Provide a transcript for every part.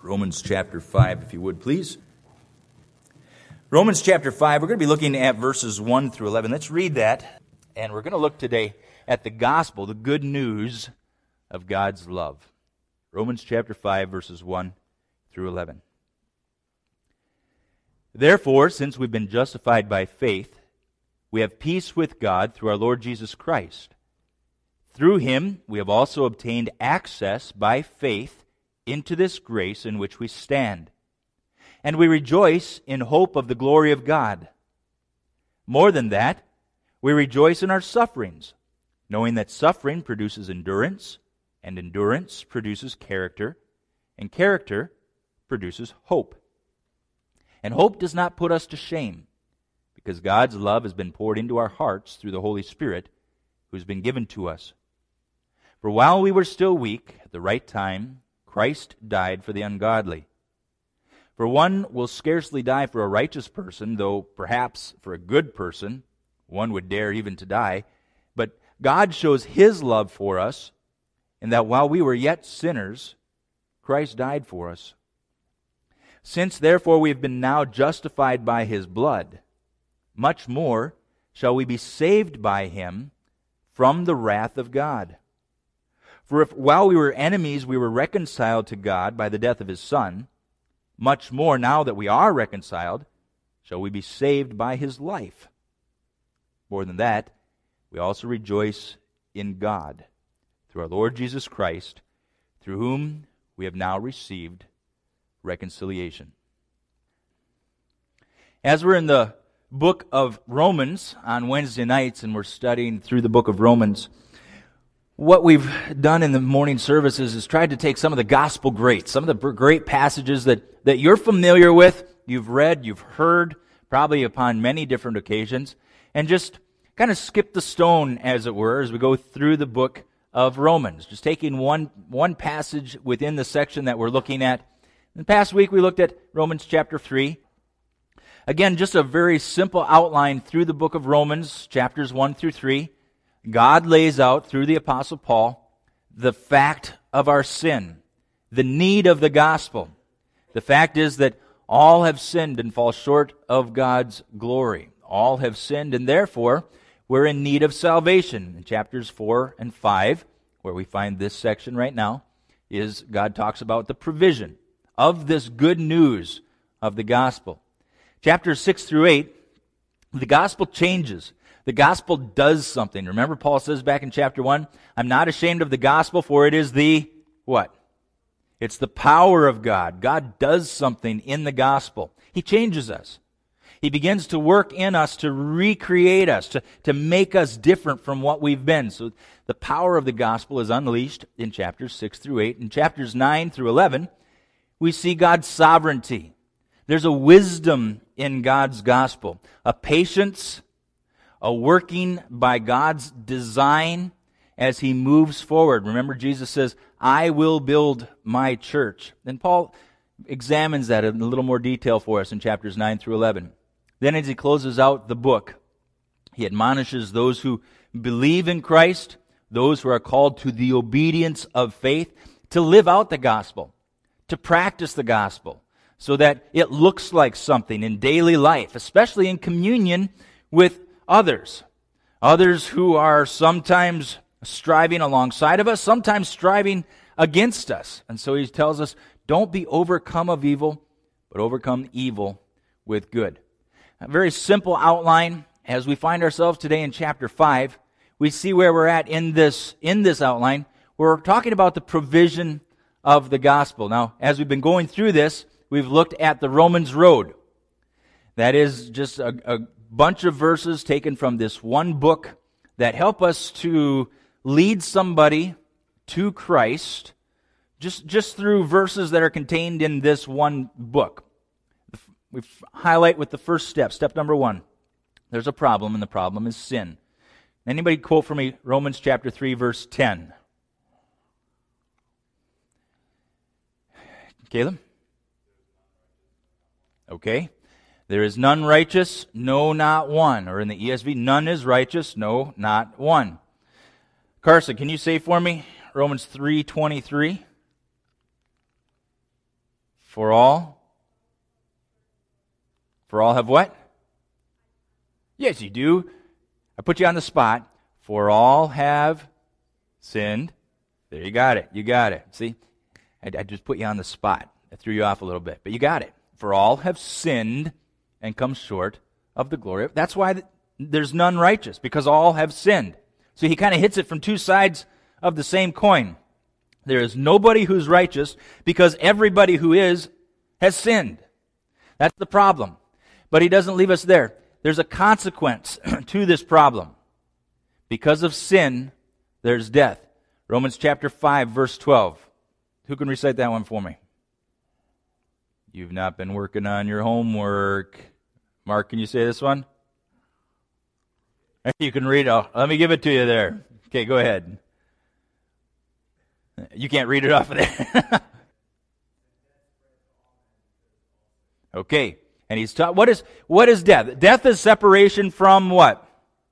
Romans chapter 5, if you would, please. Romans chapter 5, we're going to be looking at verses 1 through 11. Let's read that, and we're going to look today at the gospel, the good news of God's love. Romans chapter 5, verses 1 through 11. Therefore, since we've been justified by faith, we have peace with God through our Lord Jesus Christ. Through him, we have also obtained access by faith into this grace in which we stand. And we rejoice in hope of the glory of God. More than that, we rejoice in our sufferings, knowing that suffering produces endurance, and endurance produces character, and character produces hope. And hope does not put us to shame, because God's love has been poured into our hearts through the Holy Spirit, who has been given to us. For while we were still weak, at the right time, Christ died for the ungodly. For one will scarcely die for a righteous person, though perhaps for a good person one would dare even to die. But God shows his love for us, in that while we were yet sinners, Christ died for us. Since therefore we have been now justified by his blood, much more shall we be saved by him from the wrath of God. For if while we were enemies we were reconciled to God by the death of his Son, much more now that we are reconciled shall we be saved by his life. More than that, we also rejoice in God through our Lord Jesus Christ, through whom we have now received reconciliation. As we're in the book of Romans on Wednesday nights and we're studying through the book of Romans, what we've done in the morning services is tried to take some of the gospel greats, some of the great passages that you're familiar with, you've read, you've heard, probably upon many different occasions, and just kind of skip the stone, as it were, as we go through the book of Romans. Just taking one passage within the section that we're looking at. In the past week, we looked at Romans chapter 3. Again, just a very simple outline through the book of Romans, chapters 1 through 3. God lays out, through the Apostle Paul, the fact of our sin, the need of the gospel. The fact is that all have sinned and fall short of God's glory. All have sinned, and therefore we're in need of salvation. In chapters 4 and 5, where we find this section right now, is God talks about the provision of this good news of the gospel. Chapters 6 through 8, the gospel changes. The gospel does something. Remember, Paul says back in chapter 1, I'm not ashamed of the gospel, for it is the, what? It's the power of God. God does something in the gospel. He changes us. He begins to work in us to recreate us, to make us different from what we've been. So the power of the gospel is unleashed in chapters 6 through 8. In chapters 9 through 11, we see God's sovereignty. There's a wisdom in God's gospel, a patience, a working by God's design as he moves forward. Remember, Jesus says, I will build my church. And Paul examines that in a little more detail for us in chapters 9 through 11. Then as he closes out the book, he admonishes those who believe in Christ, those who are called to the obedience of faith, to live out the gospel, to practice the gospel, so that it looks like something in daily life, especially in communion with others who are sometimes striving alongside of us, sometimes striving against us. And so he tells us, don't be overcome of evil, but overcome evil with good. A very simple outline. As we find ourselves today in chapter 5, we see where we're at in this outline. We're talking about the provision of the gospel. Now, as we've been going through this, we've looked at the Romans road. That is just a bunch of verses taken from this one book that help us to lead somebody to Christ just through verses that are contained in this one book. We highlight with the first step. Step number 1. There's a problem, and the problem is sin. Anybody quote for me Romans chapter 3, verse 10? Caleb? Okay. There is none righteous, no, not one. Or in the ESV, none is righteous, no, not one. Carson, can you say for me Romans 3:23? For all have what? Yes, you do. I put you on the spot. For all have sinned. There, you got it. You got it. See? I just put you on the spot. I threw you off a little bit, but you got it. For all have sinned and come short of the glory. That's why there's none righteous, because all have sinned. So he kind of hits it from two sides of the same coin. There is nobody who's righteous because everybody who is has sinned. That's the problem. But he doesn't leave us there. There's a consequence to this problem. Because of sin, there's death. Romans chapter 5, verse 12. Who can recite that one for me? You've not been working on your homework. Mark, can you say this one? You can read it. Let me give it to you there. Okay, go ahead. You can't read it off of there. Okay. And he's taught, what is death? Death is separation from what?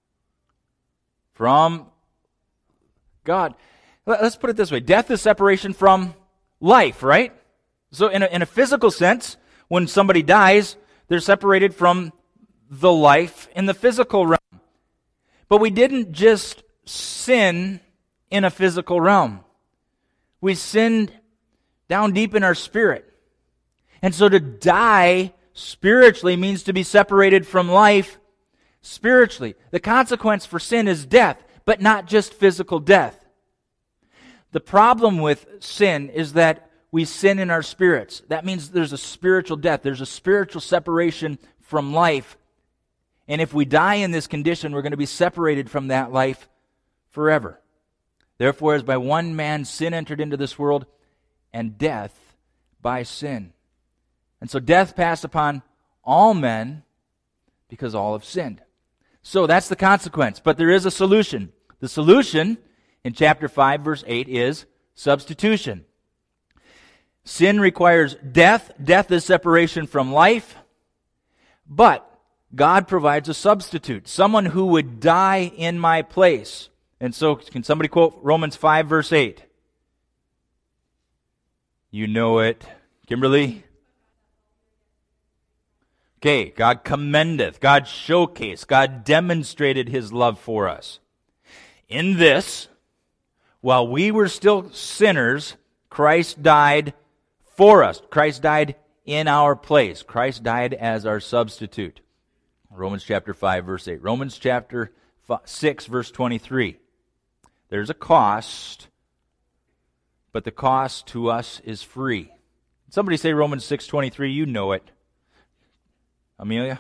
From God. Let's put it this way. Death is separation from life, right? So in a physical sense, when somebody dies, they're separated from the life in the physical realm. But we didn't just sin in a physical realm. We sinned down deep in our spirit. And so to die spiritually means to be separated from life spiritually. The consequence for sin is death, but not just physical death. The problem with sin is that we sin in our spirits. That means there's a spiritual death. There's a spiritual separation from life. And if we die in this condition, we're going to be separated from that life forever. Therefore, as by one man sin entered into this world, and death by sin. And so death passed upon all men because all have sinned. So that's the consequence. But there is a solution. The solution in chapter 5, verse 8 is substitution. Sin requires death. Death is separation from life. But God provides a substitute, someone who would die in my place. And so, can somebody quote Romans 5, verse 8? You know it. Kimberly? Okay, God commendeth, God showcased, God demonstrated His love for us. In this, while we were still sinners, Christ died for us. Christ died in our place. Christ died as our substitute. Romans chapter 5, verse 8. Romans chapter 6, verse 23. There's a cost, but the cost to us is free. Somebody say Romans 6:23. You know it. Amelia?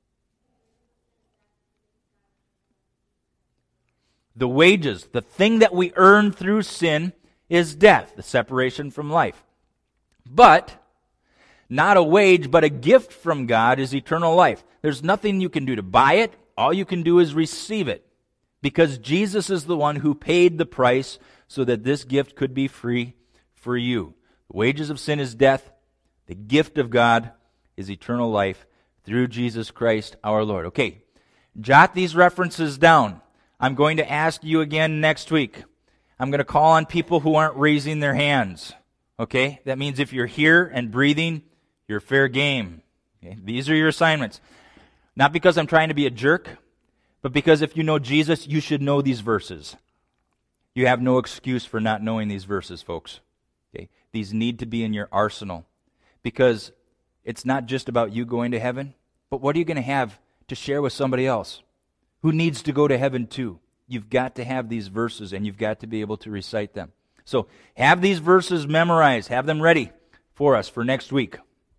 The wages, the thing that we earn through sin, is death, the separation from life. But not a wage, but a gift from God is eternal life. There's nothing you can do to buy it. All you can do is receive it. Because Jesus is the one who paid the price so that this gift could be free for you. The wages of sin is death. The gift of God is eternal life through Jesus Christ our Lord. Okay, jot these references down. I'm going to ask you again next week. I'm going to call on people who aren't raising their hands. Okay, that means if you're here and breathing, you're fair game. Okay? These are your assignments. Not because I'm trying to be a jerk, but because if you know Jesus, you should know these verses. You have no excuse for not knowing these verses, folks. Okay? These need to be in your arsenal. Because it's not just about you going to heaven, but what are you going to have to share with somebody else who needs to go to heaven too? You've got to have these verses, and you've got to be able to recite them. So have these verses memorized. Have them ready for us for next week.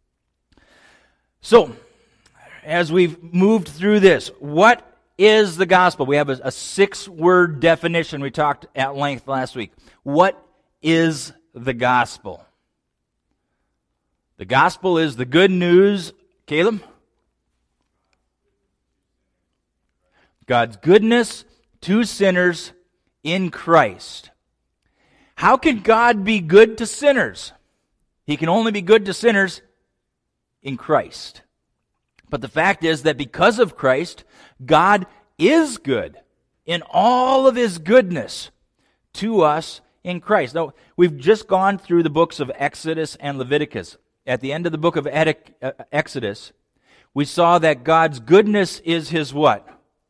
So, as we've moved through this, what is the gospel? We have a 6-word definition we talked at length last week. What is the gospel? The gospel is the good news. Caleb? God's goodness to sinners in Christ. How can God be good to sinners? He can only be good to sinners in Christ. But the fact is that because of Christ, God is good in all of His goodness to us in Christ. Now, we've just gone through the books of Exodus and Leviticus. at the end of the book of Exodus, we saw that God's goodness is His what?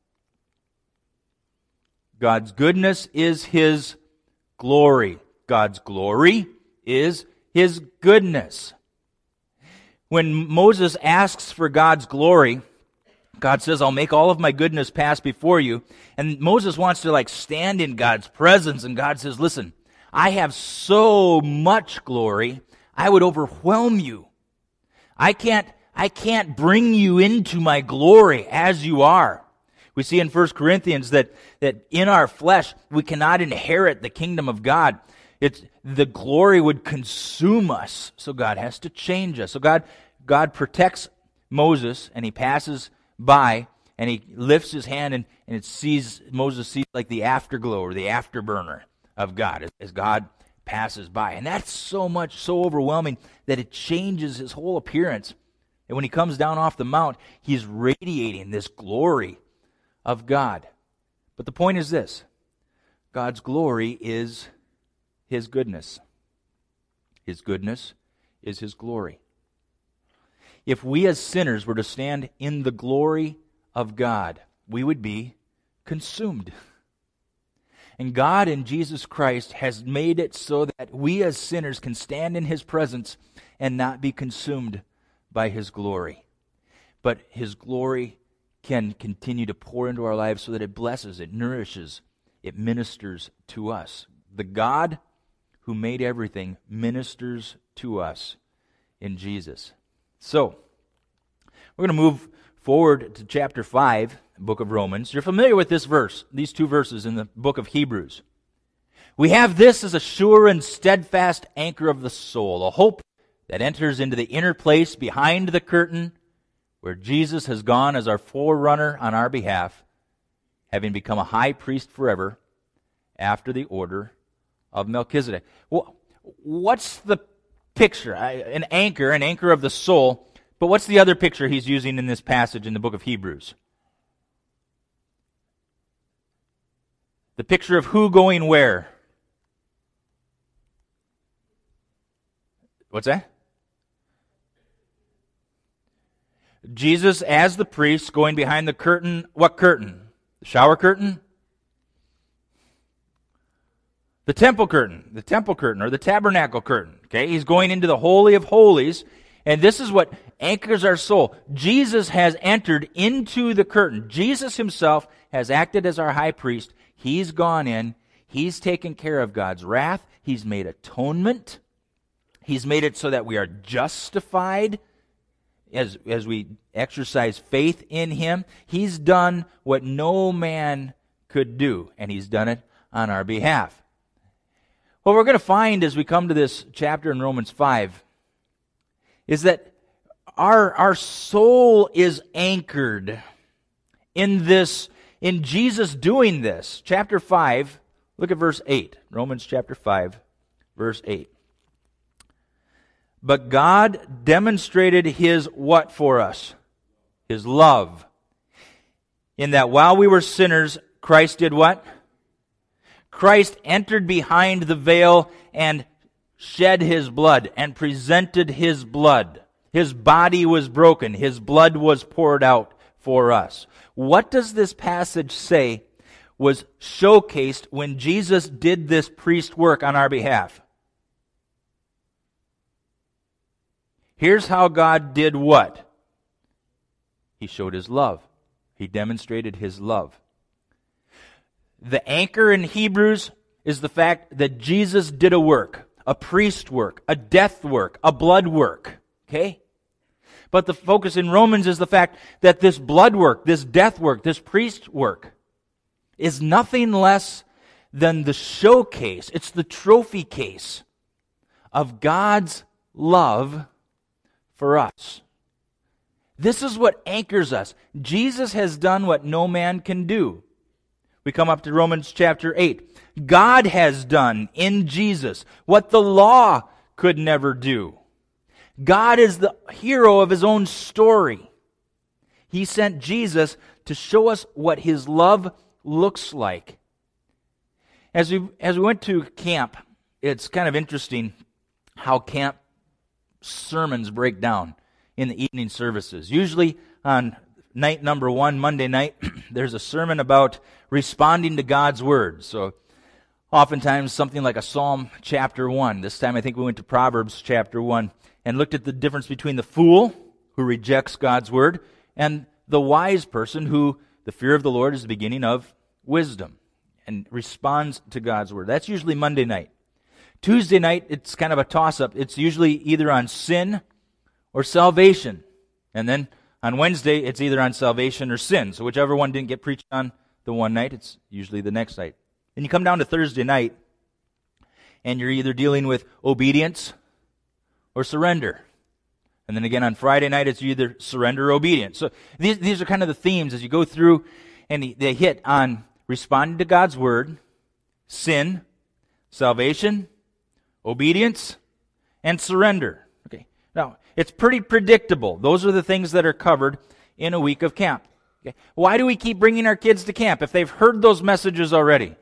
God's goodness is His glory. God's glory is His goodness. When Moses asks for God's glory, God says, I'll make all of my goodness pass before you. And Moses wants to stand in God's presence. And God says, listen, I have so much glory, I would overwhelm you. I can't bring you into my glory as you are. We see in 1 Corinthians that in our flesh, we cannot inherit the kingdom of God. The glory would consume us. So God has to change us. So God protects Moses, and He passes by, and He lifts His hand, and Moses sees like the afterglow or the afterburner of God as God passes by. And that's so overwhelming that it changes His whole appearance. And when He comes down off the mount, He's radiating this glory of God. But the point is this: God's glory is His goodness. His goodness is His glory. If we as sinners were to stand in the glory of God, we would be consumed. And God in Jesus Christ has made it so that we as sinners can stand in His presence and not be consumed by His glory. But His glory can continue to pour into our lives so that it blesses, it nourishes, it ministers to us. The God who made everything ministers to us in Jesus. So, we're going to move forward to chapter 5, book of Romans. You're familiar with this verse, these two verses in the book of Hebrews. We have this as a sure and steadfast anchor of the soul, a hope that enters into the inner place behind the curtain, where Jesus has gone as our forerunner on our behalf, having become a high priest forever, after the order of Melchizedek. Well, what's the picture? An anchor of the soul. But what's the other picture he's using in this passage in the book of Hebrews? The picture of who going where? What's that? Jesus as the priest going behind the curtain. What curtain? The shower curtain? The temple curtain or the tabernacle curtain. Okay, he's going into the Holy of Holies, and this is what anchors our soul. Jesus has entered into the curtain. Jesus Himself has acted as our high priest. He's gone in. He's taken care of God's wrath. He's made atonement. He's made it so that we are justified as we exercise faith in Him. He's done what no man could do, and He's done it on our behalf. What we're going to find as we come to this chapter in Romans 5 is that our soul is anchored in Jesus doing this. Chapter 5, look at verse 8. Romans chapter 5, verse 8. But God demonstrated His what for us? His love. In that while we were sinners, Christ did what? Christ entered behind the veil and shed His blood and presented His blood. His body was broken. His blood was poured out for us. What does this passage say was showcased when Jesus did this priest work on our behalf? Here's how God did what? He showed His love. He demonstrated His love. The anchor in Hebrews is the fact that Jesus did a work, a priest work, a death work, a blood work. Okay? But the focus in Romans is the fact that this blood work, this death work, this priest work is nothing less than the showcase. It's the trophy case of God's love for us. This is what anchors us. Jesus has done what no man can do. We come up to Romans chapter 8. God has done in Jesus what the law could never do. God is the hero of His own story. He sent Jesus to show us what His love looks like. As we went to camp, it's kind of interesting how camp sermons break down in the evening services. Usually on night number 1, Monday night, there's a sermon about responding to God's Word. So oftentimes something like a Psalm chapter 1. This time I think we went to Proverbs chapter 1 and looked at the difference between the fool who rejects God's Word and the wise person who the fear of the Lord is the beginning of wisdom and responds to God's Word. That's usually Monday night. Tuesday night, it's kind of a toss-up. It's usually either on sin or salvation. And then on Wednesday, it's either on salvation or sin. So whichever one didn't get preached on the one night, it's usually the next night. Then you come down to Thursday night, and you're either dealing with obedience or surrender. And then again on Friday night, it's either surrender or obedience. So these are kind of the themes as you go through, and they hit on responding to God's Word, sin, salvation, obedience, and surrender. Okay. Now, it's pretty predictable. Those are the things that are covered in a week of camp. Okay. Why do we keep bringing our kids to camp if they've heard those messages already?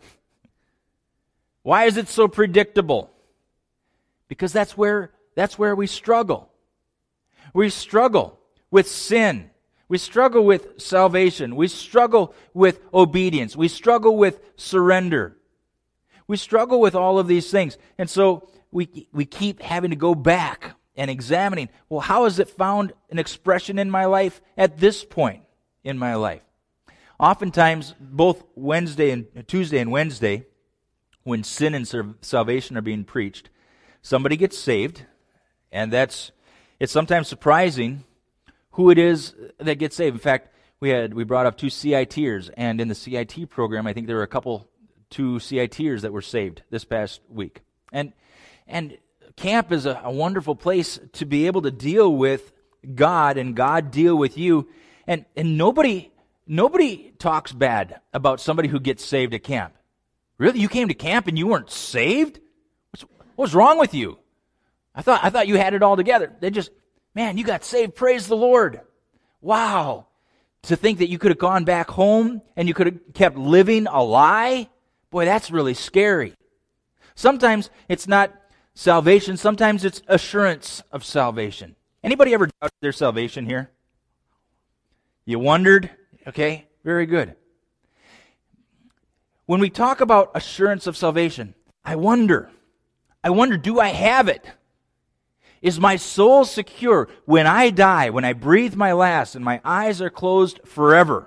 Why is it so predictable? Because that's where we struggle. We struggle with sin. We struggle with salvation. We struggle with obedience. We struggle with surrender. We struggle with all of these things. And so we keep having to go back and examining, well, how has it found an expression in my life at this point in my life? Oftentimes, both Tuesday and Wednesday, when sin and salvation are being preached, somebody gets saved, and it's sometimes surprising who it is that gets saved. In fact, we brought up 2 CITers, and in the CIT program, I think there were 2 CITers that were saved this past week. And camp is a wonderful place to be able to deal with God and God deal with you. And nobody talks bad about somebody who gets saved at camp. Really? You came to camp and you weren't saved? What's wrong with you? I thought you had it all together. They just, man, you got saved. Praise the Lord. Wow. To think that you could have gone back home and you could have kept living a lie? Boy, that's really scary. Sometimes it's not salvation. Sometimes it's assurance of salvation. Anybody ever doubted their salvation here? You wondered? Okay, very good. When we talk about assurance of salvation, I wonder, do I have it? Is my soul secure when I die, when I breathe my last and my eyes are closed forever?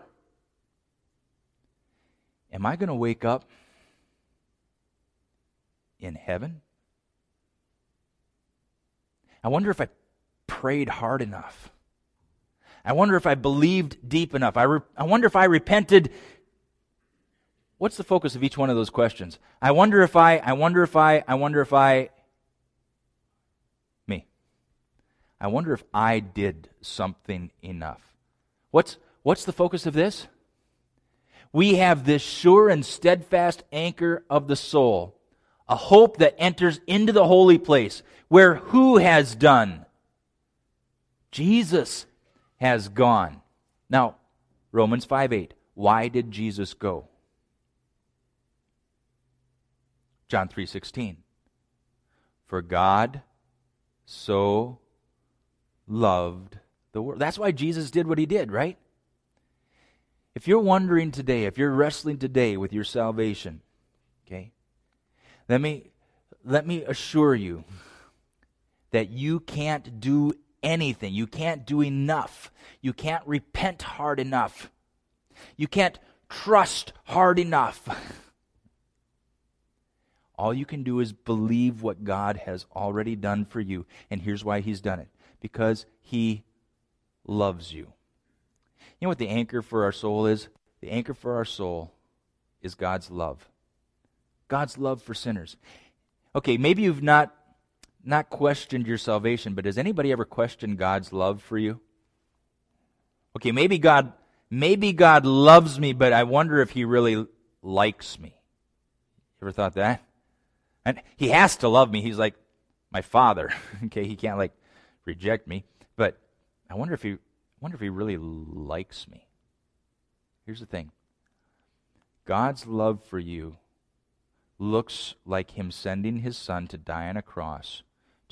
Am I going to wake up in heaven? I wonder if I prayed hard enough. I wonder if I believed deep enough. I wonder if I repented. What's the focus of each one of those questions? I wonder if I. Me. I wonder if I did something enough. What's the focus of this? We have this sure and steadfast anchor of the soul, a hope that enters into the holy place, where who has done? Jesus has gone. Now, Romans 5:8. Why did Jesus go? John 3:16. For God so loved the world. That's why Jesus did what he did, right? If you're wondering today, if you're wrestling today with your salvation, okay, let me assure you that you can't do anything. You can't do enough. You can't repent hard enough. You can't trust hard enough. All you can do is believe what God has already done for you. And here's why he's done it. Because he loves you. You know what the anchor for our soul is? The anchor for our soul is God's love. God's love for sinners. Okay, maybe you've not questioned your salvation, but has anybody ever questioned God's love for you? Okay, maybe God loves me, but I wonder if he really likes me. You ever thought that? And he has to love me. He's like my father. Okay, he can't reject me. But I wonder if he really likes me. Here's the thing. God's love for you looks like him sending his son to die on a cross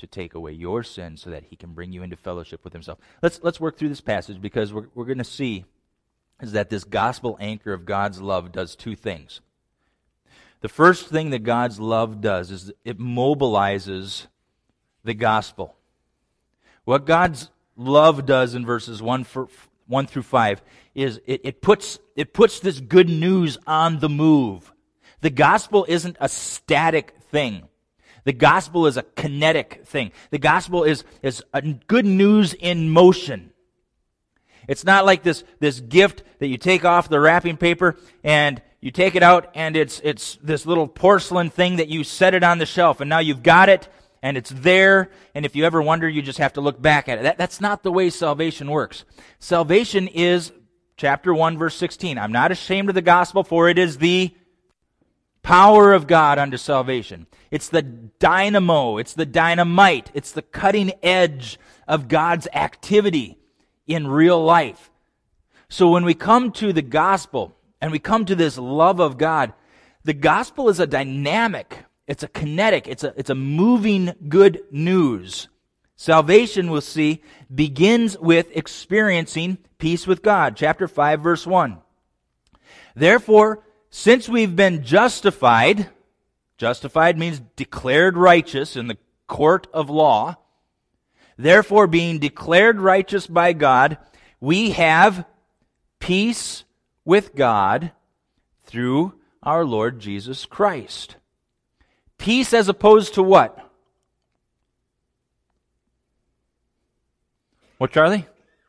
to take away your sins so that he can bring you into fellowship with himself. Let's work through this passage, because we're going to see is that this gospel anchor of God's love does two things. The first thing that God's love does is it mobilizes the gospel. What God's love does in verses 1 through 5 is it puts this good news on the move. The gospel isn't a static thing. The gospel is a kinetic thing. The gospel is a good news in motion. It's not like this gift that you take off the wrapping paper and you take it out and it's this little porcelain thing that you set it on the shelf and now you've got it and it's there, and if you ever wonder, you just have to look back at it. That's not the way salvation works. Salvation is, chapter 1, verse 16, I'm not ashamed of the gospel, for it is the power of God unto salvation. It's the dynamo, it's the dynamite, it's the cutting edge of God's activity in real life. So when we come to the gospel and we come to this love of God, the gospel is a dynamic, it's a kinetic, it's a moving good news. Salvation, we'll see, begins with experiencing peace with God. Chapter 5, verse 1. Therefore, since we've been justified means declared righteous in the court of law. Therefore, being declared righteous by God, we have peace with God through our Lord Jesus Christ. Peace as opposed to what? What, Charlie?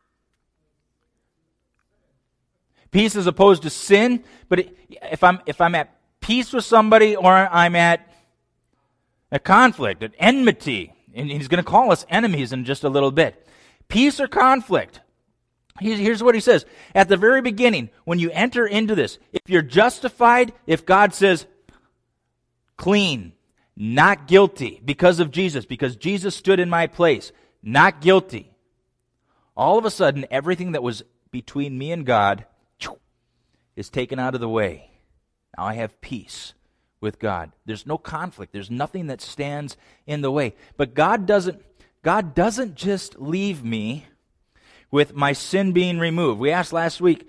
Peace as opposed to sin. But if I'm at peace with somebody, or I'm at a conflict, an enmity, and he's going to call us enemies in just a little bit. Peace or conflict? Here's what he says. At the very beginning, when you enter into this, if you're justified, if God says, clean, not guilty, because of Jesus, because Jesus stood in my place, not guilty, all of a sudden, everything that was between me and God is taken out of the way. Now I have peace with God. There's no conflict. There's nothing that stands in the way. But God doesn't just leave me with my sin being removed. We asked last week,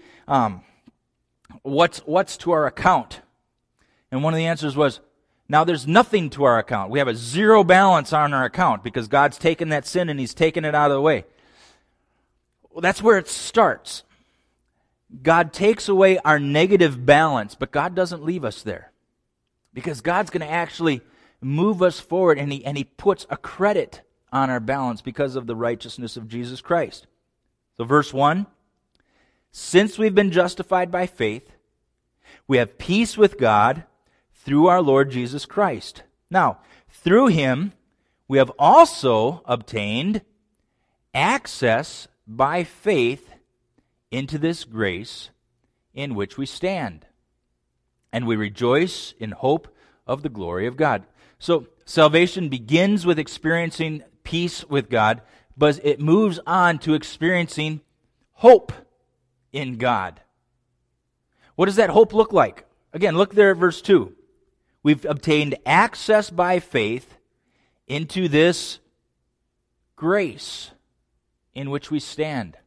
what's to our account? And one of the answers was, now there's nothing to our account. We have a zero balance on our account because God's taken that sin and he's taken it out of the way. Well, that's where it starts. God takes away our negative balance, but God doesn't leave us there. Because God's going to actually move us forward, and he puts a credit on our balance because of the righteousness of Jesus Christ. So verse 1, since we've been justified by faith, we have peace with God through our Lord Jesus Christ. Now, through him, we have also obtained access by faith into this grace in which we stand. And we rejoice in hope of the glory of God. So salvation begins with experiencing peace with God, but it moves on to experiencing hope in God. What does that hope look like? Again, look there at verse 2. We've obtained access by faith into this grace in which we stand.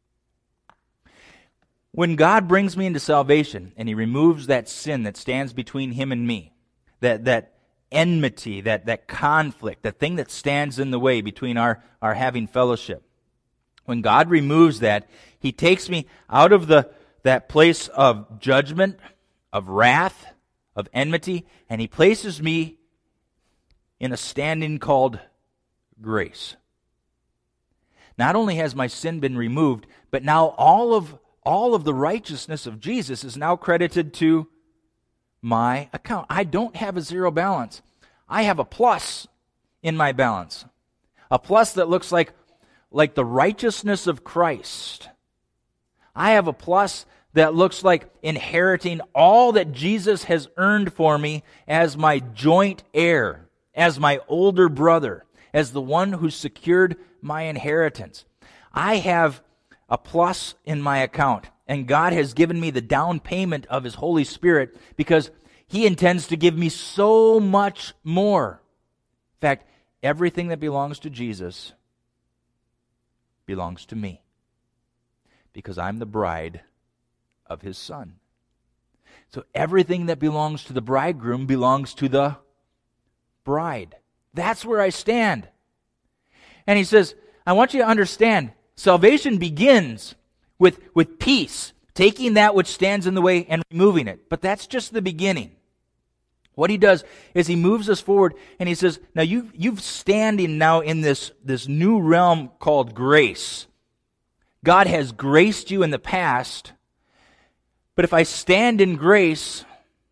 When God brings me into salvation and he removes that sin that stands between him and me, that enmity, that conflict, that thing that stands in the way between our having fellowship. When God removes that, he takes me out of that place of judgment, of wrath, of enmity, and he places me in a standing called grace. Not only has my sin been removed, but now all of the righteousness of Jesus is now credited to my account. I don't have a zero balance. I have a plus in my balance. A plus that looks like the righteousness of Christ. I have a plus that looks like inheriting all that Jesus has earned for me as my joint heir, as my older brother, as the one who secured my inheritance. I have a plus in my account, and God has given me the down payment of his Holy Spirit because he intends to give me so much more. In fact, everything that belongs to Jesus belongs to me, because I'm the bride of his Son. So everything that belongs to the bridegroom belongs to the bride. That's where I stand. And he says, I want you to understand, salvation begins with peace, taking that which stands in the way and removing it. But that's just the beginning. What he does is he moves us forward, and he says, now you've standing now in this new realm called grace. God has graced you in the past, but if I stand in grace,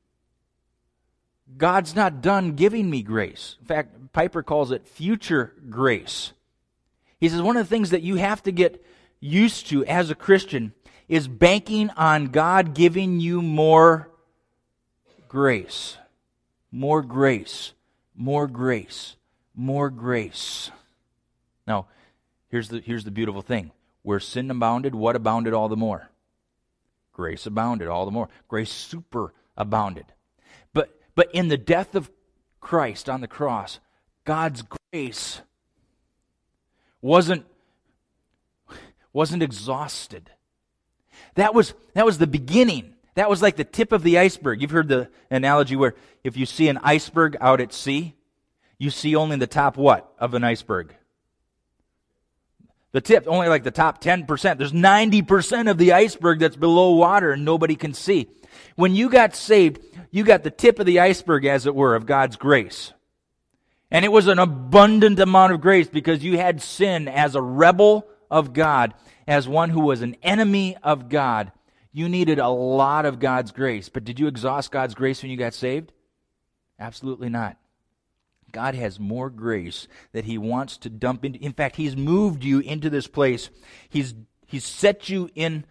God's not done giving me grace. In fact, Piper calls it future grace. He says one of the things that you have to get used to as a Christian is banking on God giving you more grace. More grace, more grace, more grace. Now, here's the beautiful thing. Where sin abounded, what abounded all the more? Grace abounded all the more. Grace super abounded. But in the death of Christ on the cross, God's grace wasn't exhausted. That was the beginning. That was like the tip of the iceberg. You've heard the analogy where if you see an iceberg out at sea, you see only the top what of an iceberg? The tip, only like the top 10%. There's 90% of the iceberg that's below water and nobody can see. When you got saved, you got the tip of the iceberg, as it were, of God's grace. And it was an abundant amount of grace because you had sin as a rebel of God, as one who was an enemy of God. You needed a lot of God's grace. But did you exhaust God's grace when you got saved? Absolutely not. God has more grace that he wants to dump into. In fact, he's moved you into this place. He's set you in.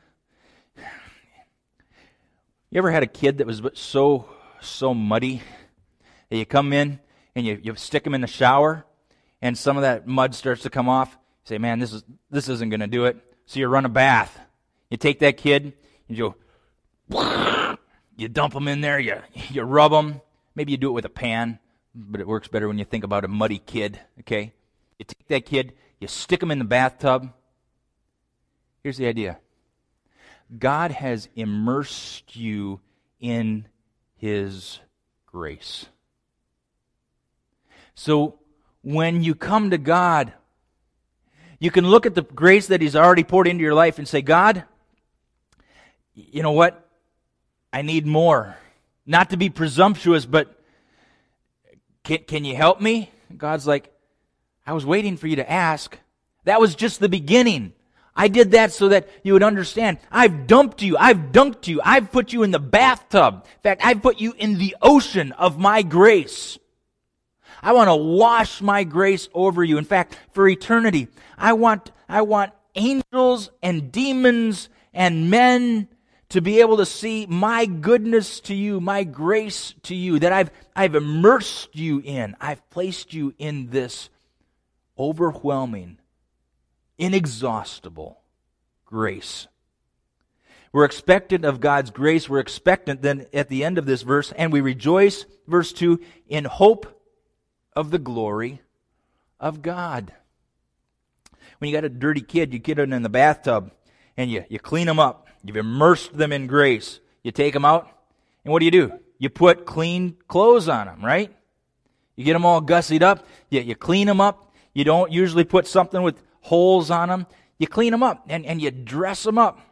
You ever had a kid that was so muddy that you come in and you stick them in the shower and some of that mud starts to come off? You say, man, this isn't going to do it. So you run a bath. You take that kid, you go, you dump them in there, you rub them. Maybe you do it with a pan, but it works better when you think about a muddy kid, okay? You take that kid, you stick him in the bathtub. Here's the idea. God has immersed you in his grace. So when you come to God, you can look at the grace that he's already poured into your life and say, God, you know what? I need more. Not to be presumptuous, but can you help me? God's like, I was waiting for you to ask. That was just the beginning. I did that so that you would understand. I've dumped you. I've dunked you. I've put you in the bathtub. In fact, I've put you in the ocean of my grace. I want to wash my grace over you. In fact, for eternity, I want angels and demons and men to be able to see my goodness to you, my grace to you, that I've immersed you in. I've placed you in this overwhelming, inexhaustible grace. We're expectant of God's grace. We're expectant then at the end of this verse, and we rejoice, verse 2, in hope of the glory of God. When you got a dirty kid, you get it in the bathtub, and you clean them up. You've immersed them in grace. You take them out, and what do? You put clean clothes on them, right? You get them all gussied up. You clean them up. You don't usually put something with holes on them. You clean them up, and you dress them up.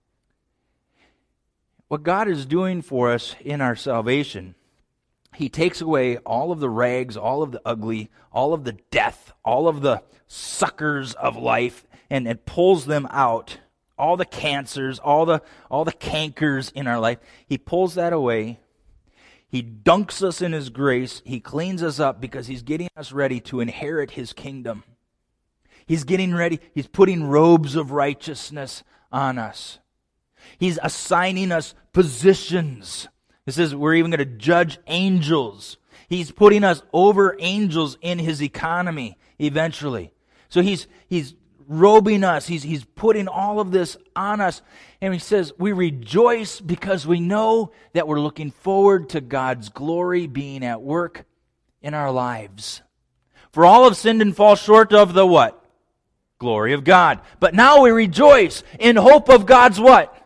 What God is doing for us in our salvation, he takes away all of the rags, all of the ugly, all of the death, all of the suckers of life, and pulls them out. All the cancers, all the cankers in our life. He pulls that away. He dunks us in his grace. He cleans us up because he's getting us ready to inherit his kingdom. He's getting ready. He's putting robes of righteousness on us. He's assigning us positions. It says we're even going to judge angels. He's putting us over angels in his economy eventually. So he's robing us. He's putting all of this on us. And he says, we rejoice because we know that we're looking forward to God's glory being at work in our lives. For all have sinned and fall short of the what? Glory of God. But now we rejoice in hope of God's what?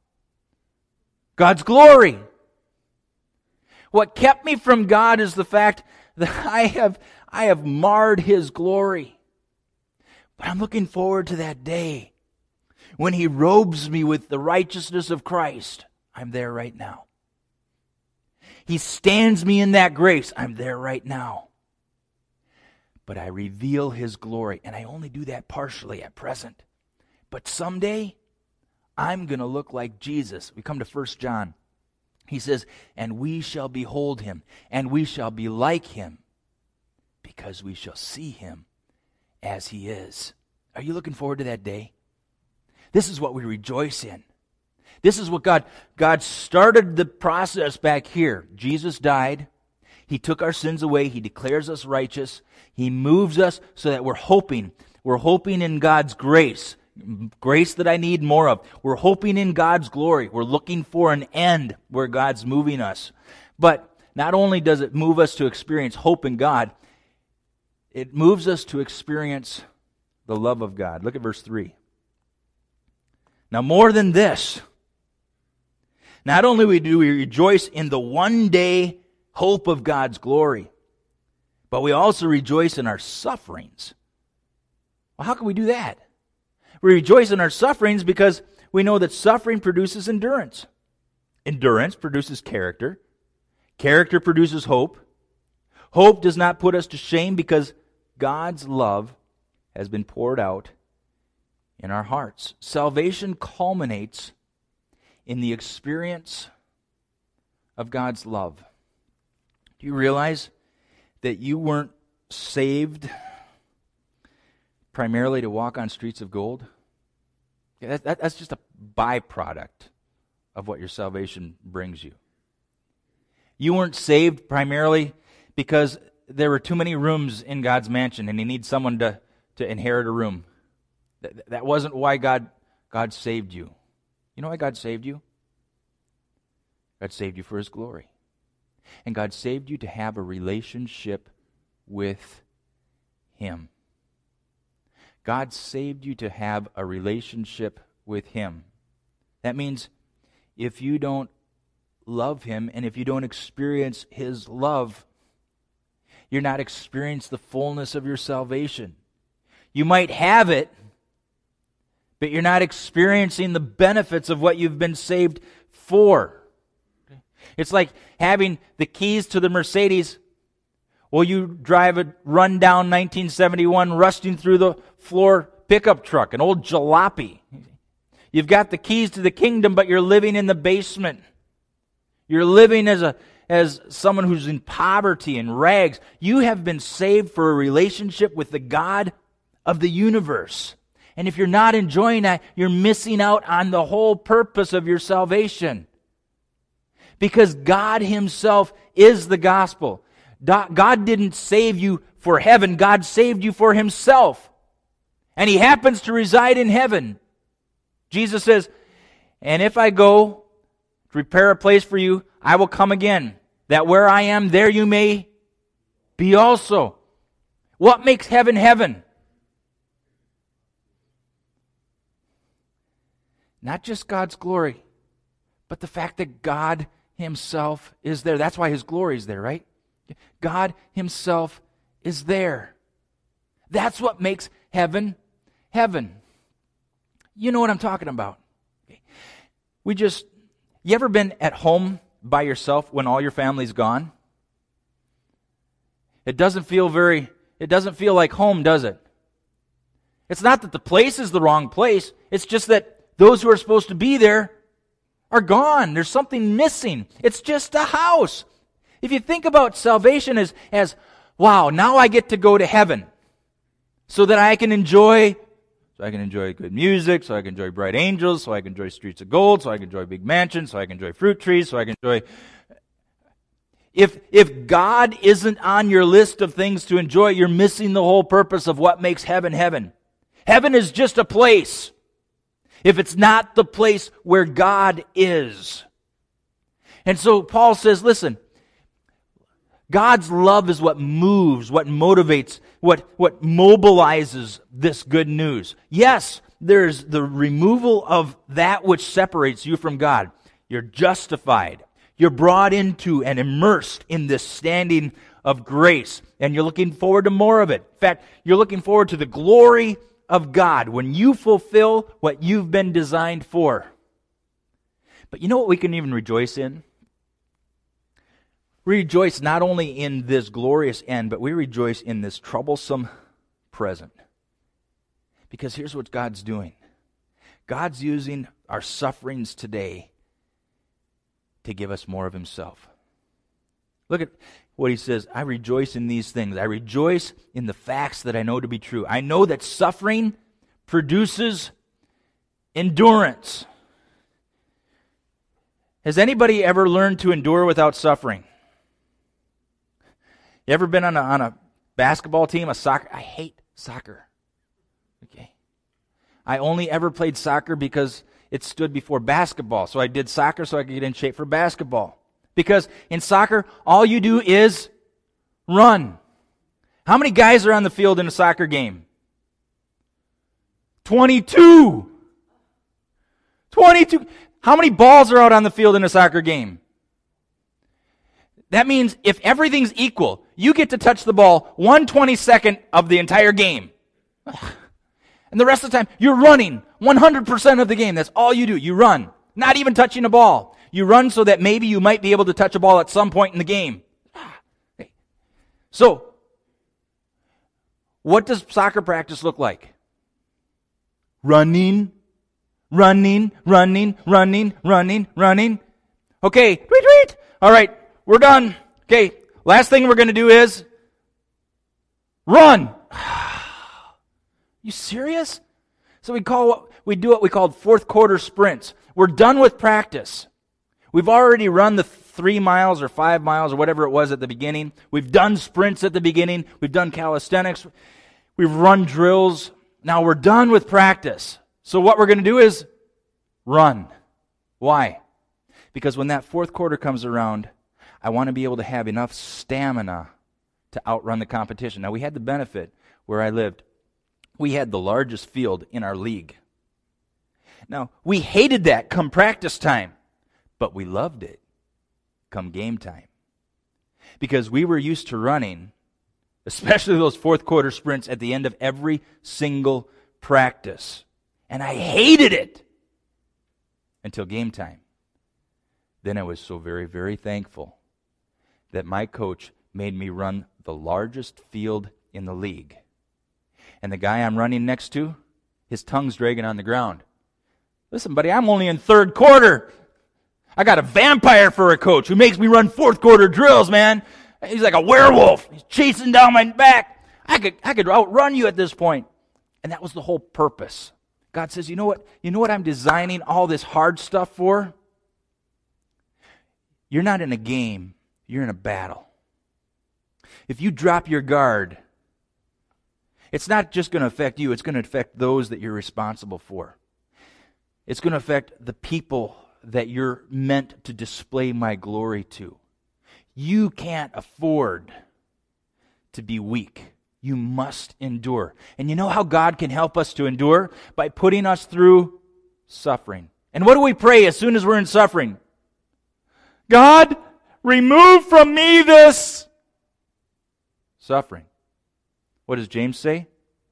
God's glory. What kept me from God is the fact that I have marred His glory. But I'm looking forward to that day when He robes me with the righteousness of Christ. I'm there right now. He stands me in that grace. I'm there right now. But I reveal His glory, and I only do that partially at present. But someday, I'm going to look like Jesus. We come to 1 John. He says, and we shall behold Him, and we shall be like Him, because we shall see Him as He is. Are you looking forward to that day? This is what we rejoice in. This is what God started the process back here. Jesus died. He took our sins away. He declares us righteous. He moves us so that we're hoping. We're hoping in God's grace. Grace that I need more of. We're hoping in God's glory. We're looking for an end where God's moving us. But not only does it move us to experience hope in God, it moves us to experience the love of God. Look at verse 3. Now more than this, not only do we rejoice in the one day hope of God's glory, but we also rejoice in our sufferings. Well, how can we do that? We rejoice in our sufferings because we know that suffering produces endurance. Endurance produces character. Character produces hope. Hope does not put us to shame because God's love has been poured out in our hearts. Salvation culminates in the experience of God's love. Do you realize that you weren't saved primarily to walk on streets of gold? That's just a byproduct of what your salvation brings you. You weren't saved primarily because there were too many rooms in God's mansion and He needs someone to inherit a room. That wasn't why God saved you. You know why God saved you? God saved you for His glory. And God saved you to have a relationship with Him. God saved you to have a relationship with Him. That means if you don't love Him and if you don't experience His love, you're not experiencing the fullness of your salvation. You might have it, but you're not experiencing the benefits of what you've been saved for. It's like having the keys to the Mercedes. Well, you drive a rundown 1971 rusting through the floor pickup truck, an old jalopy. You've got the keys to the kingdom, but you're living in the basement. You're living as someone who's in poverty and rags. You have been saved for a relationship with the God of the universe. And if you're not enjoying that, you're missing out on the whole purpose of your salvation. Because God Himself is the gospel. God didn't save you for heaven. God saved you for Himself. And He happens to reside in heaven. Jesus says, and if I go to prepare a place for you, I will come again, that where I am, there you may be also. What makes heaven heaven? Not just God's glory, but the fact that God Himself is there. That's why His glory is there, right? God Himself is there. That's what makes heaven heaven. You know what I'm talking about. You ever been at home by yourself when all your family's gone? It doesn't feel like home, does it? It's not that the place is the wrong place. It's just that those who are supposed to be there are gone. There's something missing. It's just a house. If you think about salvation as wow, now I get to go to heaven so that I can enjoy good music, so I can enjoy bright angels, so I can enjoy streets of gold, so I can enjoy big mansions, so I can enjoy fruit trees, so I can enjoy... If God isn't on your list of things to enjoy, you're missing the whole purpose of what makes heaven heaven. Heaven is just a place. If it's not the place where God is. And so Paul says, listen, God's love is what moves, what motivates, what mobilizes this good news. Yes, there's the removal of that which separates you from God. You're justified. You're brought into and immersed in this standing of grace. And you're looking forward to more of it. In fact, you're looking forward to the glory of God when you fulfill what you've been designed for. But you know what we can even rejoice in? We rejoice not only in this glorious end, but we rejoice in this troublesome present. Because here's what God's doing. God's using our sufferings today to give us more of Himself. Look at what He says. I rejoice in these things. I rejoice in the facts that I know to be true. I know that suffering produces endurance. Has anybody ever learned to endure without suffering? You ever been on a basketball team, a soccer? I hate soccer. Okay. I only ever played soccer because it stood before basketball. So I did soccer so I could get in shape for basketball. Because in soccer, all you do is run. How many guys are on the field in a soccer game? 22. 22. How many balls are out on the field in a soccer game? That means if everything's equal, you get to touch the ball 1/22 of the entire game. And the rest of the time, you're running 100% of the game. That's all you do. You run. Not even touching a ball. You run so that maybe you might be able to touch a ball at some point in the game. So, what does soccer practice look like? Running. Okay, tweet. All right, we're done. Okay, last thing we're going to do is run. You serious? So we do what we call fourth quarter sprints. We're done with practice. We've already run the 3 miles or 5 miles or whatever it was at the beginning. We've done sprints at the beginning. We've done calisthenics. We've run drills. Now we're done with practice. So what we're going to do is run. Why? Because when that fourth quarter comes around, I want to be able to have enough stamina to outrun the competition. Now we had the benefit where I lived. We had the largest field in our league. Now, we hated that come practice time, but we loved it come game time. Because we were used to running, especially those fourth quarter sprints at the end of every single practice. And I hated it until game time. Then I was so very, very thankful that my coach made me run the largest field in the league. And the guy I'm running next to, his tongue's dragging on the ground. Listen, buddy, I'm only in third quarter. I got a vampire for a coach who makes me run fourth quarter drills, man. He's like a werewolf. He's chasing down my back. I could outrun you at this point. And that was the whole purpose. God says, you know what? You know what I'm designing all this hard stuff for? You're not in a game. You're in a battle. If you drop your guard, it's not just going to affect you. It's going to affect those that you're responsible for. It's going to affect the people that you're meant to display my glory to. You can't afford to be weak. You must endure. And you know how God can help us to endure? By putting us through suffering. And what do we pray as soon as we're in suffering? God, remove from me this suffering. What does James say?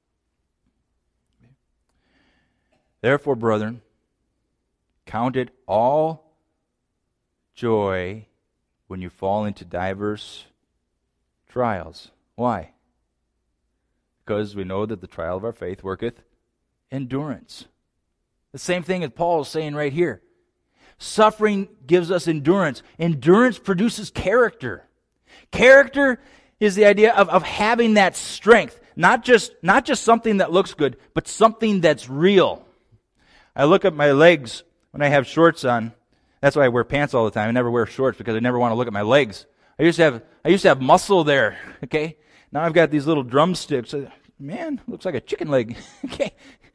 Therefore, brethren, count it all joy when you fall into diverse trials. Why? Because we know that the trial of our faith worketh endurance. The same thing that Paul is saying right here. Suffering gives us endurance. Endurance produces character. Character is the idea of having that strength. Not just something that looks good, but something that's real. I look at my legs when I have shorts on. That's why I wear pants all the time. I never wear shorts because I never want to look at my legs. I used to have muscle there, okay? Now I've got these little drumsticks. Man, looks like a chicken leg. Okay.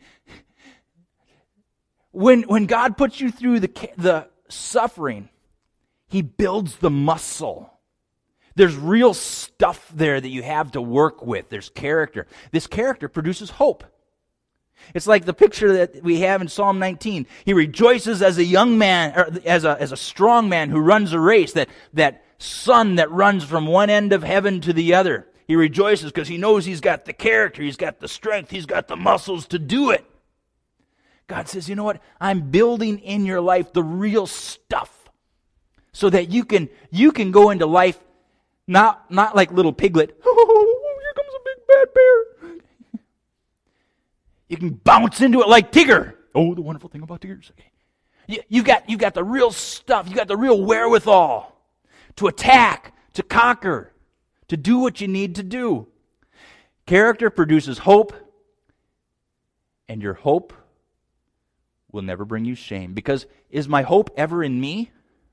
When God puts you through the suffering, He builds the muscle There's real stuff there that you have to work with. There's character. This character produces hope. It's like the picture that we have in Psalm 19. He rejoices as a young man, or as a strong man who runs a race, that sun that runs from one end of heaven to the other. He rejoices because he knows he's got the character, he's got the strength, he's got the muscles to do it. God says, you know what? I'm building in your life the real stuff so that you can go into life not like little Piglet. Oh, here comes a big bad bear. You can bounce into it like Tigger. Oh, the wonderful thing about Tiggers. Okay. You've got the real stuff. You've got the real wherewithal to attack, to conquer, to do what you need to do. Character produces hope, and your hope will never bring you shame. Because is my hope ever in me?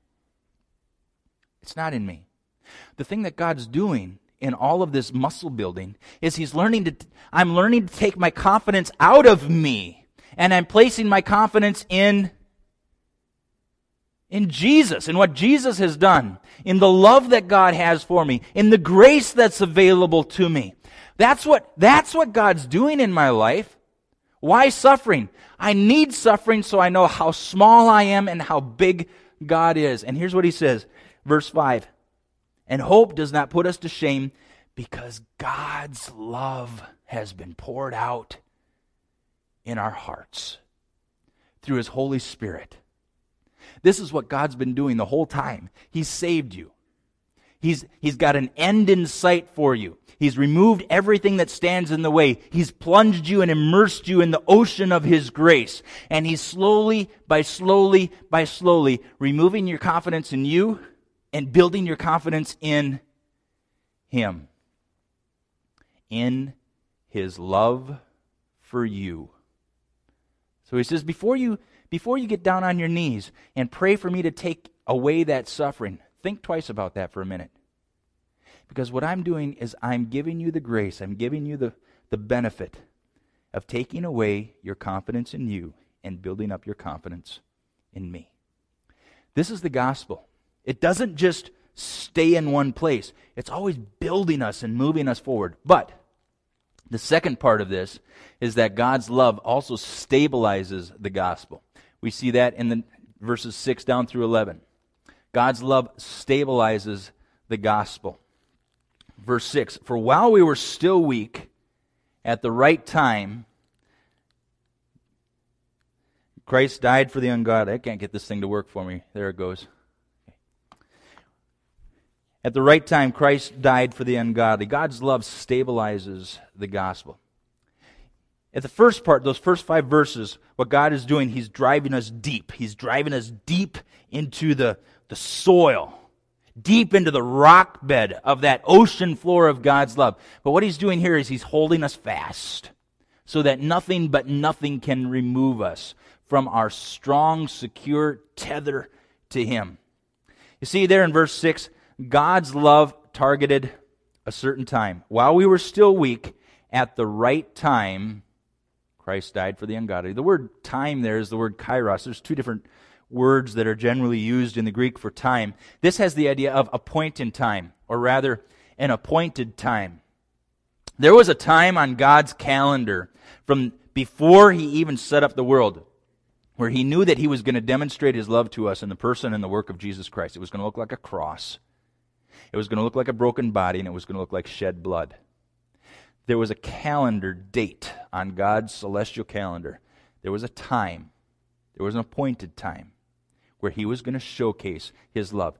It's not in me. The thing that God's doing in all of this muscle building is I'm learning to take my confidence out of me, and I'm placing my confidence in Jesus, in what Jesus has done, in the love that God has for me, in the grace that's available to me. That's what God's doing in my life. Why suffering? I need suffering so I know how small I am and how big God is. And here's what he says, verse 5. And hope does not put us to shame because God's love has been poured out in our hearts through His Holy Spirit. This is what God's been doing the whole time. He's saved you. He's got an end in sight for you. He's removed everything that stands in the way. He's plunged you and immersed you in the ocean of His grace. And He's slowly removing your confidence in you and building your confidence in Him. In His love for you. So He says, before you get down on your knees and pray for me to take away that suffering, think twice about that for a minute. Because what I'm doing is I'm giving you the grace, I'm giving you the benefit of taking away your confidence in you and building up your confidence in me. This is the gospel. It doesn't just stay in one place. It's always building us and moving us forward. But the second part of this is that God's love also stabilizes the gospel. We see that in the verses 6 down through 11. God's love stabilizes the gospel. Verse 6, for while we were still weak, at the right time, Christ died for the ungodly. I can't get this thing to work for me. There it goes. At the right time, Christ died for the ungodly. God's love stabilizes the gospel. At the first part, those first 5 verses, what God is doing, He's driving us deep. He's driving us deep into the soil, deep into the rock bed of that ocean floor of God's love. But what He's doing here is He's holding us fast so that nothing but nothing can remove us from our strong, secure tether to Him. You see there in verse 6, God's love targeted a certain time. While we were still weak, at the right time, Christ died for the ungodly. The word time there is the word kairos. There's 2 different words that are generally used in the Greek for time. This has the idea of a point in time, or rather, an appointed time. There was a time on God's calendar from before He even set up the world where He knew that He was going to demonstrate His love to us in the person and the work of Jesus Christ. It was going to look like a cross. It was going to look like a broken body, and it was going to look like shed blood. There was a calendar date on God's celestial calendar. There was a time. There was an appointed time where He was going to showcase His love.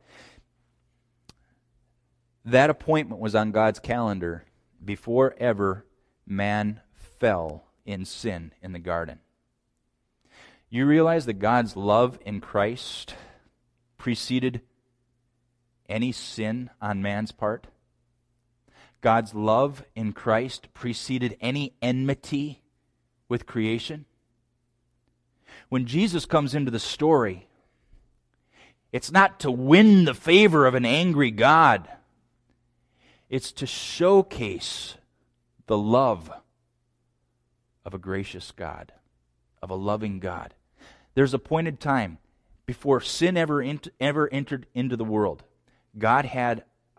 That appointment was on God's calendar before ever man fell in sin in the garden. You realize that God's love in Christ preceded any sin on man's part? God's love in Christ preceded any enmity with creation? When Jesus comes into the story, it's not to win the favor of an angry God. It's to showcase the love of a gracious God, of a loving God. There's a appointed time before sin ever entered into the world. God had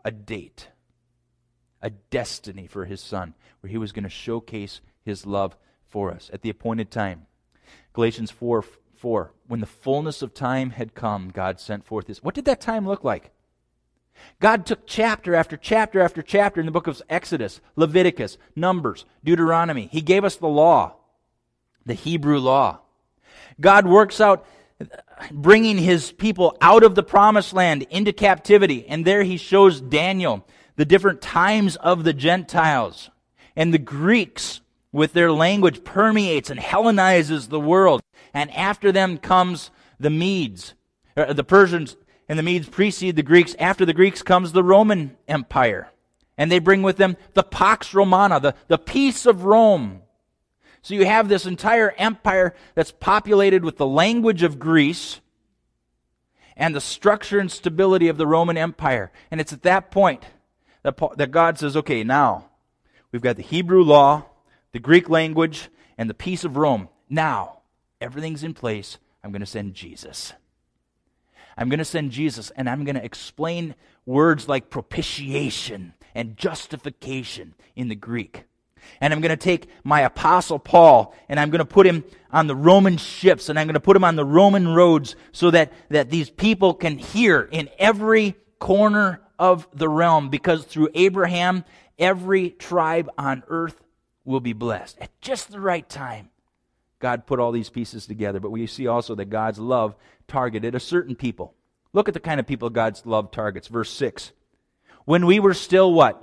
a date, a destiny for his Son, where he was going to showcase his love for us at the appointed time. Galatians 4:4. When the fullness of time had come, God sent forth his... What did that time look like? God took chapter after chapter after chapter in the book of Exodus, Leviticus, Numbers, Deuteronomy. He gave us the law, the Hebrew law. God works out bringing his people out of the promised land into captivity. And there he shows Daniel the different times of the Gentiles. And the Greeks, with their language, permeates and Hellenizes the world. And after them comes the Medes. The Persians and the Medes precede the Greeks. After the Greeks comes the Roman Empire. And they bring with them the Pax Romana, the peace of Rome. So you have this entire empire that's populated with the language of Greece and the structure and stability of the Roman Empire. And it's at that point that God says, okay, now we've got the Hebrew law, the Greek language, and the peace of Rome. Now, everything's in place. I'm going to send Jesus. I'm going to send Jesus, and I'm going to explain words like propitiation and justification in the Greek. And I'm going to take my apostle Paul, and I'm going to put him on the Roman ships, and I'm going to put him on the Roman roads so that these people can hear in every corner of the realm, because through Abraham, every tribe on earth will be blessed. At just the right time, God put all these pieces together. But we see also that God's love targeted a certain people. Look at the kind of people God's love targets. Verse 6. When we were still what?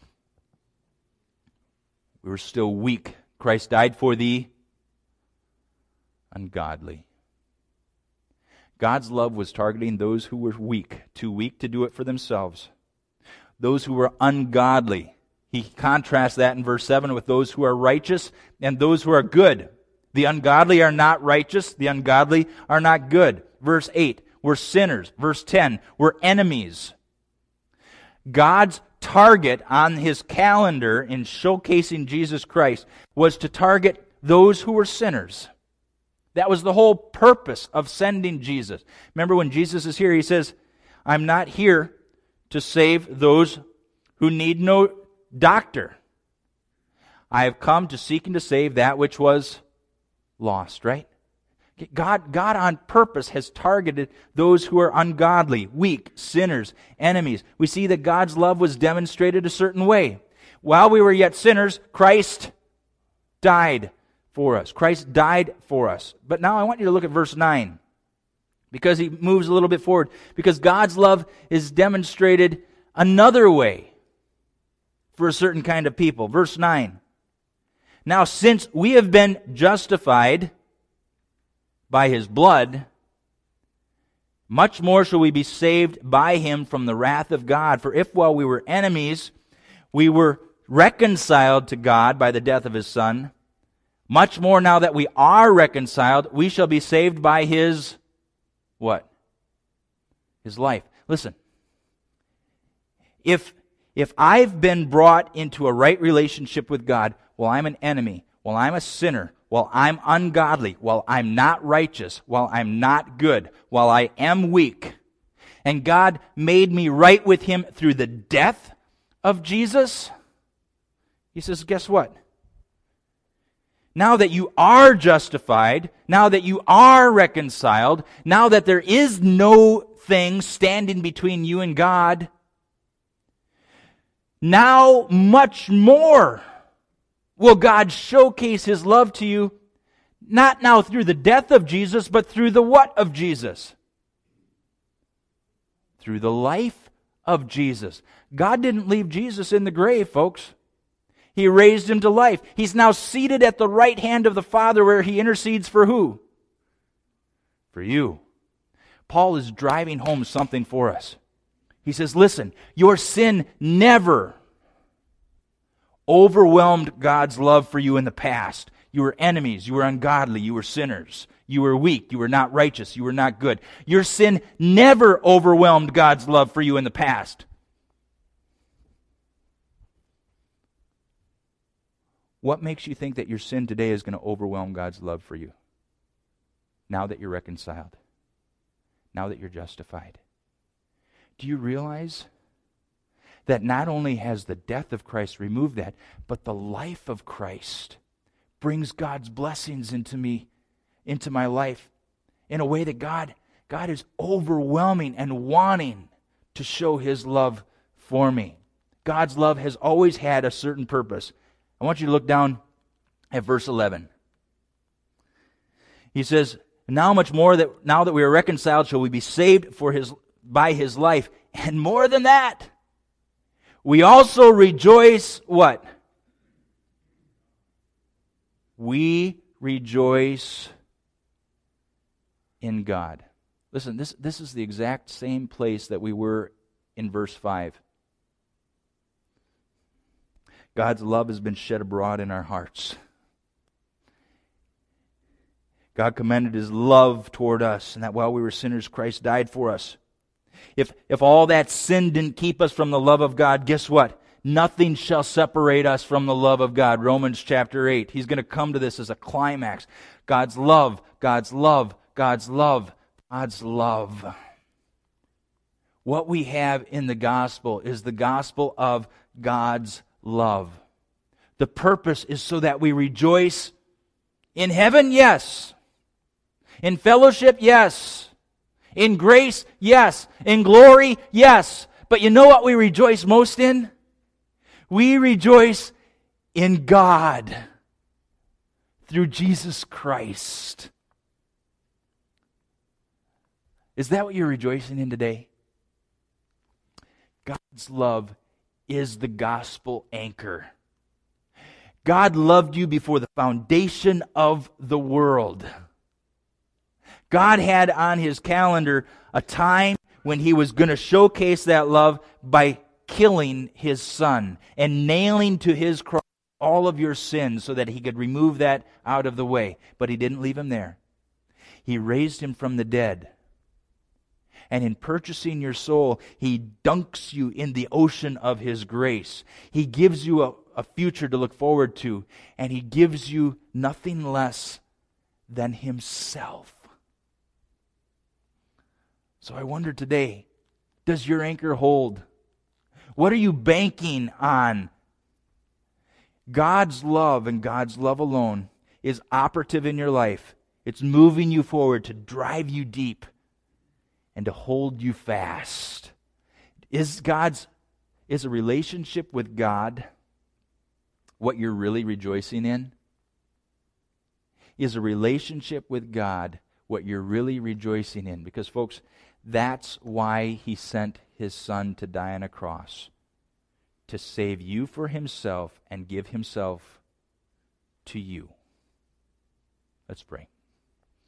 We were still weak. Christ died for the ungodly. God's love was targeting those who were weak, too weak to do it for themselves. Those who were ungodly. He contrasts that in verse 7 with those who are righteous and those who are good. The ungodly are not righteous. The ungodly are not good. Verse 8, we're sinners. Verse 10, we're enemies. God's target on his calendar in showcasing Jesus Christ was to target those who were sinners. That was the whole purpose of sending Jesus. Remember when Jesus is here, he says, I'm not here to save those who need no doctor. I have come to seek and to save that which was lost, right? God on purpose has targeted those who are ungodly, weak, sinners, enemies. We see that God's love was demonstrated a certain way. While we were yet sinners, Christ died for us. Christ died for us. But now I want you to look at verse 9, because he moves a little bit forward. Because God's love is demonstrated another way for a certain kind of people. Verse 9. Now, since we have been justified by his blood, much more shall we be saved by him from the wrath of God. For if while we were enemies, we were reconciled to God by the death of his Son, much more now that we are reconciled, we shall be saved by his, what? His life. Listen, if I've been brought into a right relationship with God, while I'm an enemy, while I'm a sinner, while I'm ungodly, while I'm not righteous, while I'm not good, while I am weak, and God made me right with him through the death of Jesus, he says, guess what? Now that you are justified, now that you are reconciled, now that there is no thing standing between you and God, now much more will God showcase his love to you, not now through the death of Jesus, but through the what of Jesus? Through the life of Jesus. God didn't leave Jesus in the grave, folks. He raised him to life. He's now seated at the right hand of the Father, where he intercedes for who? For you. Paul is driving home something for us. He says, listen, your sin never overwhelmed God's love for you in the past. You were enemies, you were ungodly, you were sinners, you were weak, you were not righteous, you were not good. Your sin never overwhelmed God's love for you in the past. What makes you think that your sin today is going to overwhelm God's love for you? Now that you're reconciled. Now that you're justified. Do you realize that not only has the death of Christ removed that, but the life of Christ brings God's blessings into me, into my life, in a way that God is overwhelming and wanting to show His love for me. God's love has always had a certain purpose. I want you to look down at verse 11. He says, now much more that now that we are reconciled shall we be saved by His life. And more than that, we also rejoice what? We rejoice in God. Listen, this is the exact same place that we were in verse 5. God's love has been shed abroad in our hearts. God commended His love toward us, and that while we were sinners, Christ died for us. If all that sin didn't keep us from the love of God, guess what? Nothing shall separate us from the love of God. Romans chapter 8. He's going to come to this as a climax. God's love, God's love, God's love, God's love. What we have in the gospel is the gospel of God's love. The purpose is so that we rejoice in heaven, yes. In fellowship, yes. In grace, yes. In glory, yes. But you know what we rejoice most in? We rejoice in God through Jesus Christ. Is that what you're rejoicing in today? God's love is the gospel anchor. God loved you before the foundation of the world. God had on His calendar a time when He was going to showcase that love by killing His Son and nailing to His cross all of your sins so that He could remove that out of the way. But He didn't leave Him there. He raised Him from the dead. And in purchasing your soul, He dunks you in the ocean of His grace. He gives you a future to look forward to, and He gives you nothing less than Himself. So I wonder today, does your anchor hold? What are you banking on? God's love and God's love alone is operative in your life. It's moving you forward to drive you deep and to hold you fast. Is a relationship with God what you're really rejoicing in? Is a relationship with God what you're really rejoicing in? Because, folks, that's why He sent His Son to die on a cross. To save you for Himself and give Himself to you. Let's pray.